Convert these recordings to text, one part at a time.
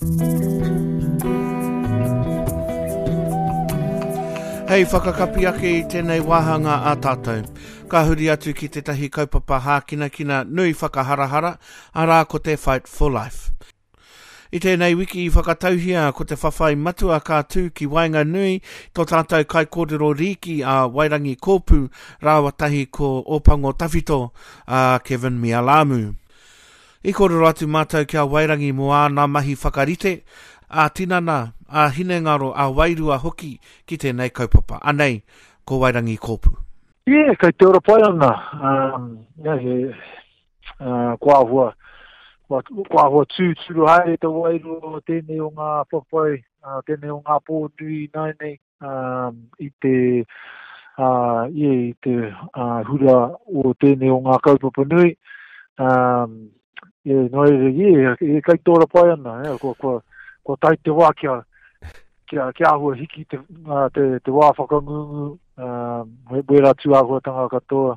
Hei whakakapi ake I tēnei wāhanga a tātou. Ka huri atu ki te tahi kaupapa hākina kina nui whakaharahara, arā ko te Fight for Life. I tēnei wiki I whakatauhia ko te whawhai matua kātū ki Wainga Nui, tō tātou kai kōrero riki a Wairangi Kōpū, rāwa tahi ko Opango Tawhito a Kevin Mialamu. I kōrero atu mātou kia Wairangi moa nā mahi whakarite, a tinana, a hinengaro, a wairua hoki ki tēnei kaupapa. Anei, ko Wairangi Kōpū. Yeah, kei te ora pai ana. Kua hua tūturu haere te wairua tēnei o ngā whawhai, tēnei o ngā pōtui nei, I te hura o tēnei o ngā kaupapa nui. Kei te ora pai ana. Ko tai te wā kia hua hiki te wā whakangungu, wera tu ahua tanga katoa,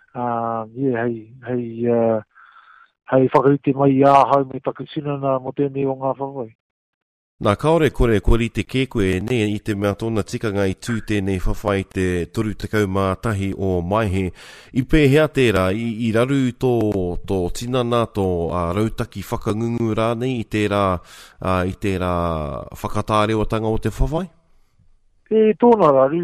hei whakarite mai I āhau me taku sinana mo tēnei o ngā whawai. Nā kaore kore te kēkoe ne I te mea tōna tikanga I tū tēnei whawhai te toru tekau mātahi o maihe. I pēhea tērā, I raru tō tinana, tō rautaki whakangungu rānei I tērā whakatāreotanga o te whawhai? E tōna raru,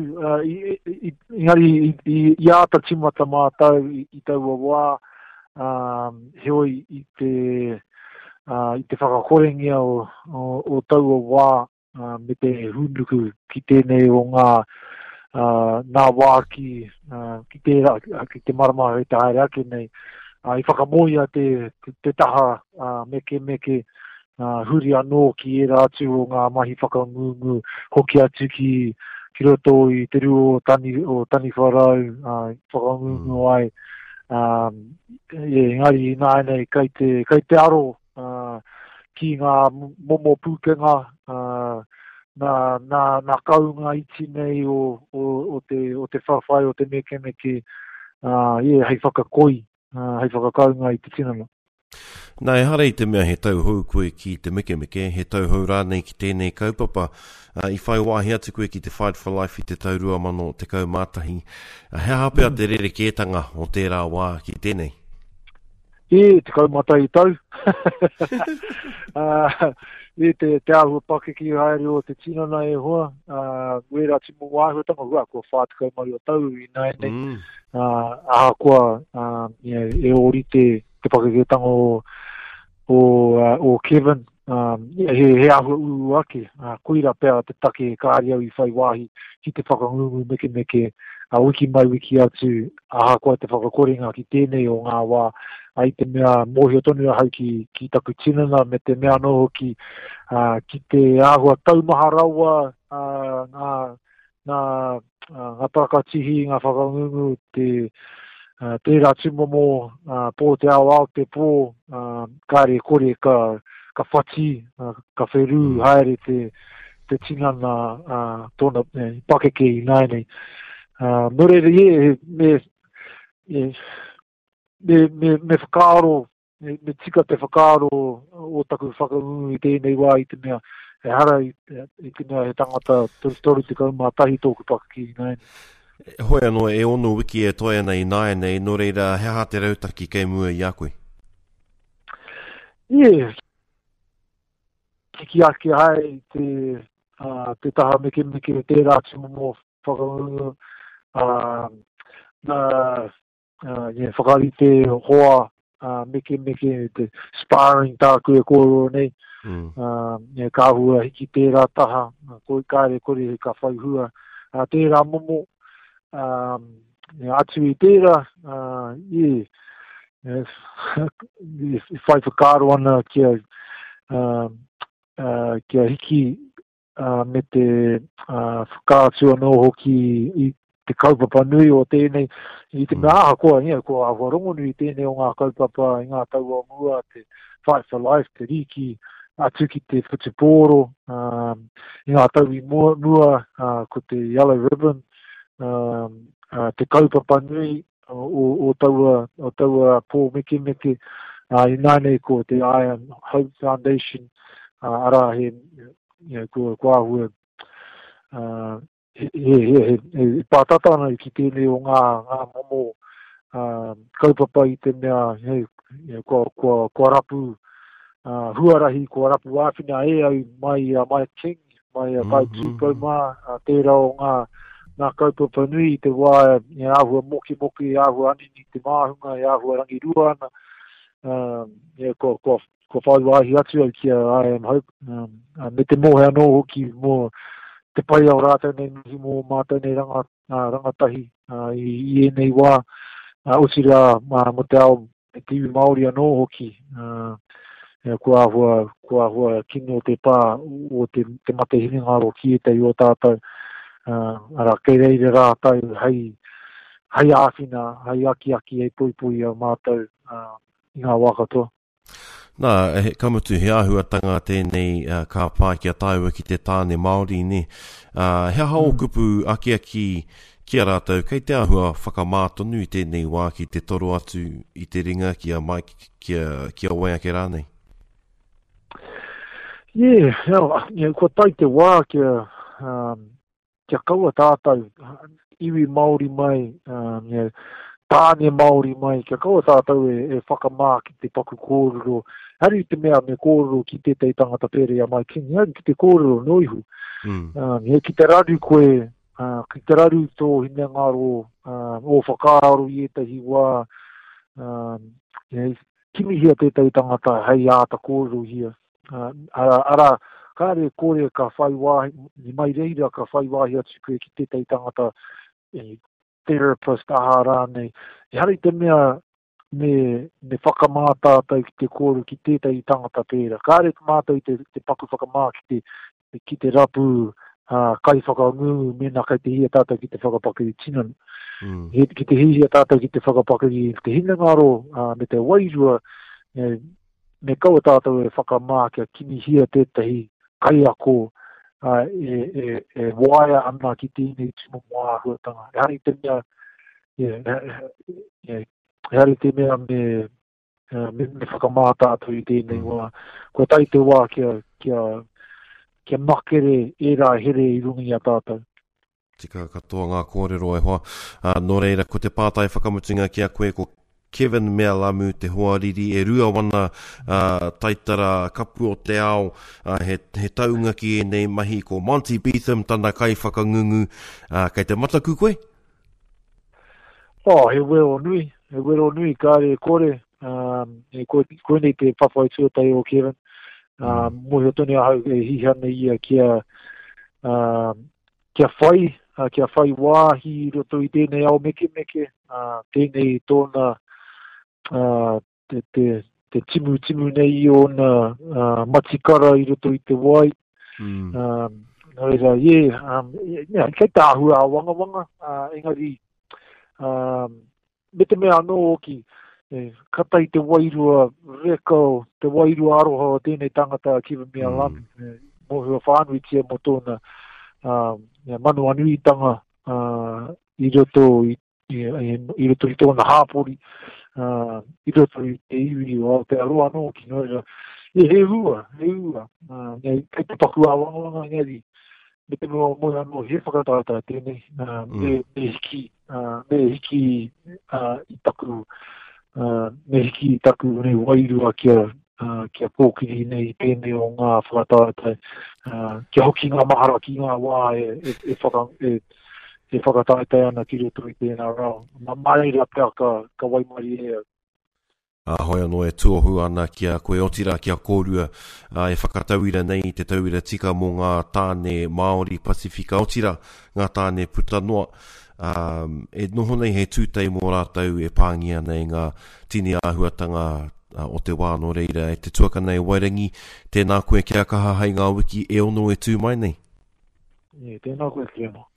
I āta timata mātau I taua wā, heoi I te whakakorengia o taua wā me te hunuku ki tēnei o ngā wā ki te marama hei te haere ake nei. I whakamoia te taha meke huri anō ki e rātu o ngā mahi whakangungu hoki atu ki roto I te ru o tani wharau whakangungu ai. Engari nāenei kei te aro ki ngā momo pūkenga nā kaunga iti nei o te whawhai o te meke hei whakakoi, hei whakakaunga I te tinana. Nā e hara I te mea he tauhou koe ki te meke, he tauhou rānei ki tēnei kaupapa. I whai wāhi atu koe ki te Fight for Life I te taurua mano te kaumātahi. He hapea te rerekētanga o tērā wā ki tēnei? Te kaumātahi tau. Te ahua pakeki haere o te tinana e hoa. Wera timu wāhuatanga hua, kua whātukau mai o tau I nāenei. Aha kua e ori te pakeketanga o Kevin. He ahua uru ake. Koira pēr te take kāri au I whai wāhi ki te whakangungu meke. Wiki mai wiki atu. Aha kua te whakakorenga ki tēnei o ngā wā. Ai te mea mōhio tonu hau ki taku tinana me te mea noho ki te āhua taumaha raua ngā takatihi, ngā whakangungu, te ratu momo, pō te ao te pō, kāre kore ka whati, ka wheru, haere te tinana tōna pakeke I nāenei. Norere me whakaaro, me tika te whakaaro o taku whakangungu I tēnei wā I te mea. E hara I te mea he tangata toru te kaumātahi tōku pakaki I nāenei. Hoi anō e ono wiki e toi ana I nāenei, no reira he aha te rautaki kei mua I a koe? Kiki ake hai te taha meke te rātu momo whakangungu. Whakarite hoa meke te sparring tāku e kōrero nei. Kāhua hiki tērā taha, koi kāre kore he ka whaihua. Tērā momo, atu I tērā, whai whakaro ana kia hiki me te whakātu anō hoki I te kaupapa nui o tēnei, I te mea aha koa ahua rongo nui tēnei o ngā kaupapa I ngā taua mua, te Fight for Life, te riki, atu ki te whutipōro, I ngā taui mua, ko te Yellow Ribbon, te kaupapa nui o taua pō meke, I nānei ko te I Am Hope Foundation, ara kua hua, pātata ana ki tēnei o ngā momo, kaupapa I te mea, kua rapu, huarahi, kua rapu āwhina au mai king, mai kai tūkau mā, tērā o ngā kaupapa nui, te wā, āhua moki, āhua anini te māhunga, āhua rangirua ana, ko whaiwahi atu au kia I am hope, me te mohe anō hoki mō te pai au rātou nei mihi mō mātou nei rangatahi, I nei wā, osira mo te ao te iwi Māori anō hoki, kua ahua kino te pā o te mate hinengaro ki e tei o tātou, ara kei reire rātou hei āwhina, hei aki hei pui au mātou I ngā wā katoa. Nā, kamutu he āhuatanga tēnei ka pā kia tāua ki te tāne Māori ni. He hao kupu aki kia rātou, kei te āhua whakamātonu I tēnei wā ki te toro atu I te ringa kia mai kia waiake rānei. Kua tai te wā kia kaua tātou, iwi Māori mai, tāne Māori mai, kia kaua tātou e whakamā ki te paku kōrero. Hari te mea me kōrero ki tētai tangata pere a mai king, hari ki te kōrero noihu. Ki te raru koe, ki te raru tō hinengaro o whakaaro I etahi wā, kimi hia tētai tangata hei āta kōrero hia. Ara, kāre kore ka whaiwahi, ni mai reira ka whaiwahi atu koe ki tētai tangata therapist aha rānei. Hari te mea me whakamātātou ki te kōru ki tētai tangata pēra. Kāre te mātou te paku whakamā ki te rapu kai whakangu mena kai te hia tātou ki te whakapakiri tinan. Ki te hia tātou ki te whakapakiri te hinengaro me te wairua me kaua tātou e whakamā kia kimi hia tētahi kai ako e waia ana ki tēnei timo mua huatanga. Hari te mea Hari te mea me whakamā tātou I tēnei wā. Kua tai te wā kia makere e rā here I rungi a tātou. Tika katoa ngā kōrero e hoa. Nō reira, ko te pātai whakamutinga kia koe ko Kevin Mealamu te hoariri e rua wana taitara kapu o te ao he taunga ki e nei mahi ko Monty Beetham tana kai whakangungu kei te mataku koe? He wero nui kāre kore, koe nei te whawhai tuatai o Kevin, mohi o tone ahau e hihana ia kia whai wāhi roto I tēnei ao meke, tēnei tōna te timu nei o na matikara I roto I te wai. Kei tā hua a wanga, engari, me te mea anō ki katai te wairua rekau, te wairua aroha o tēnei tangata Kevin Mealamu, mohi o whānui tia mo tōna manu anui tanga I roto I tōna hāpori, I roto I te iwi o te aroa anō ki noira. He hua, kei te paku a wanga ngari, me te mua mohi anō he whakatata tēnei, me hiki I taku, me hiki I taku nei wairua kia pōkiri nei tēnei o ngā whakatata, kia hoki ngā mahara ki ngā wā e whakatata ana ki roto I tēnā rao. Mareira pēr ka waimari e au. Hoi anō e tuohu ana kia koe otira kia kōrua e whakatauira nei te tauira tika mō ngā tāne Māori Pasifika otira, ngā tāne puta noa. E noho nei he tūtei mō rātau e pāngia nei ngā tini āhuatanga o te wāno reira e te tuaka nei Wairangi, tēnā koe kia kaha hei ngā wiki e ono e tū mai nei. Tēnā koe kia no.